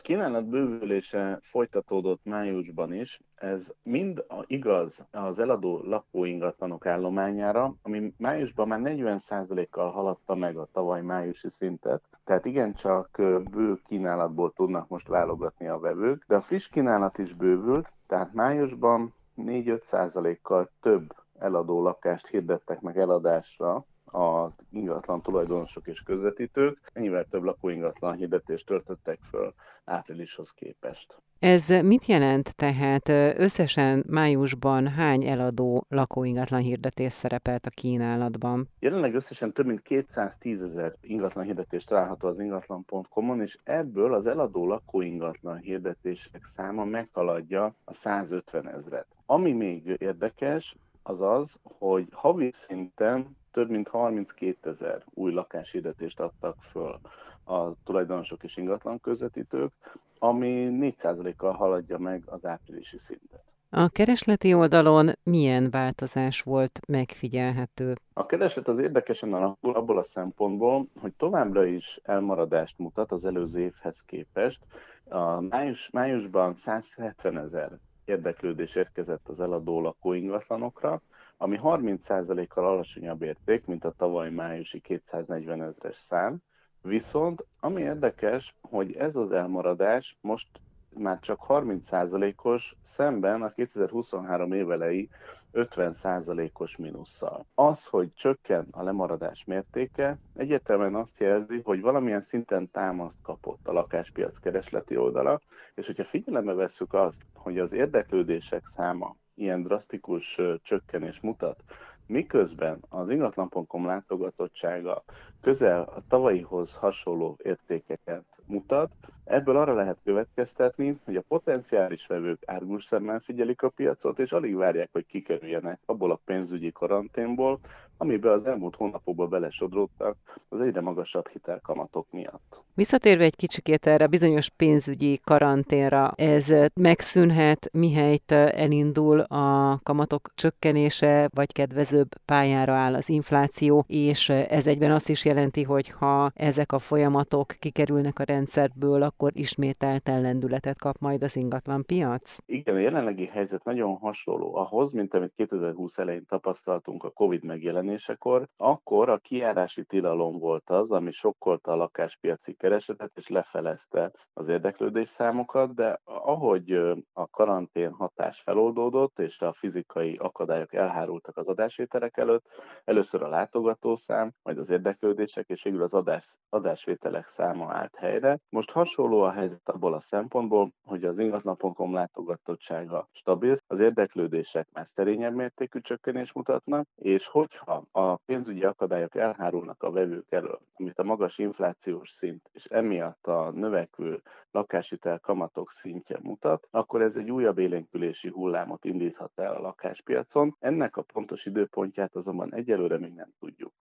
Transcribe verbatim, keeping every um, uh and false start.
kínálat bővülése folytatódott májusban is. Ez mind a- igaz az eladó lakóingatlanok állományára, ami májusban már negyven százalékkal haladta meg a tavaly májusi szintet. Tehát igencsak ö, bő kínálatból tudnak most válogatni a vevők, de a friss kínálat is bővült, tehát májusban négy-öt százalékkal több eladó lakást hirdettek meg eladásra az ingatlan tulajdonosok és közvetítők, ennyivel több lakóingatlan hirdetést töltöttek föl áprilishoz képest. Ez mit jelent tehát? Ö, Összesen májusban hány eladó lakóingatlan hirdetés szerepelt a kínálatban? Jelenleg összesen több mint kétszáztízezer ingatlan hirdetést található az ingatlan pont com-on, és ebből az eladó lakóingatlan hirdetések száma meghaladja a százötven ezret. Ami még érdekes, az az, hogy havi szinten több mint harminckétezer új lakáshirdetést adtak föl a tulajdonosok és ingatlan közvetítők, ami négy százalékkal haladja meg az áprilisi szintet. A keresleti oldalon milyen változás volt megfigyelhető? A kereslet az érdekesen alakul abból a szempontból, hogy továbbra is elmaradást mutat az előző évhez képest. A május, májusban százhetven ezer érdeklődés érkezett az eladó lakóingatlanokra, ami harminc százalékkal alacsonyabb érték, mint a tavaly májusi kétszáznegyven ezres szám. Viszont ami érdekes, hogy ez az elmaradás most már csak harminc százalékos, szemben a kétezer-huszonhárom évelei ötven százalékos mínusszal. Az, hogy csökken a lemaradás mértéke, egyértelműen azt jelzi, hogy valamilyen szinten támaszt kapott a lakáspiac keresleti oldala, és hogyha figyelembe vesszük azt, hogy az érdeklődések száma ilyen drasztikus ö, csökkenés mutat, miközben az ingatlan pont com látogatottsága közel a tavalyihoz hasonló értékeket mutat, ebből arra lehet következtetni, hogy a potenciális vevők árgus szemmel figyelik a piacot, és alig várják, hogy kikerüljenek abból a pénzügyi karanténból, amiben az elmúlt hónapokban belesodródtak az egyre magasabb hitelkamatok miatt. Visszatérve egy kicsikét erre a bizonyos pénzügyi karanténra, ez megszűnhet, mihelyt elindul a kamatok csökkenése, vagy kedvezőbb pályára áll az infláció, és ez egyben azt is jelenti, hogy ha ezek a folyamatok kikerülnek a rendszerből, akkor ismételten lendületet kap majd az ingatlanpiac? Igen, a jelenlegi helyzet nagyon hasonló ahhoz, mint amit kétezer-húsz elején tapasztaltunk a Covid megjelenésekor. Akkor a kijárási tilalom volt az, ami sokkolta a lakáspiaci keresletet és lefelezte az érdeklődés számokat, de ahogy ö, a karantén hatás feloldódott és a fizikai akadályok elhárultak az adásvételek előtt, először a látogatószám, majd az érdeklődések és végül az adás, adásvételek száma állt helyre. Most hasonló a helyzet abból a szempontból, hogy az ingatlan pont com látogatottsága stabil, az érdeklődések már szerényebb mértékű csökkenést mutatnak, és hogyha a pénzügyi akadályok elhárulnak a vevők elől, amit a magas inflációs szint és emiatt a növekvő lakáshitel kamatok szintje mutat, akkor ez egy újabb élénkülési hullámot indíthat el a lakáspiacon. Ennek a pontos időpontját azonban egyelőre még nem tudjuk.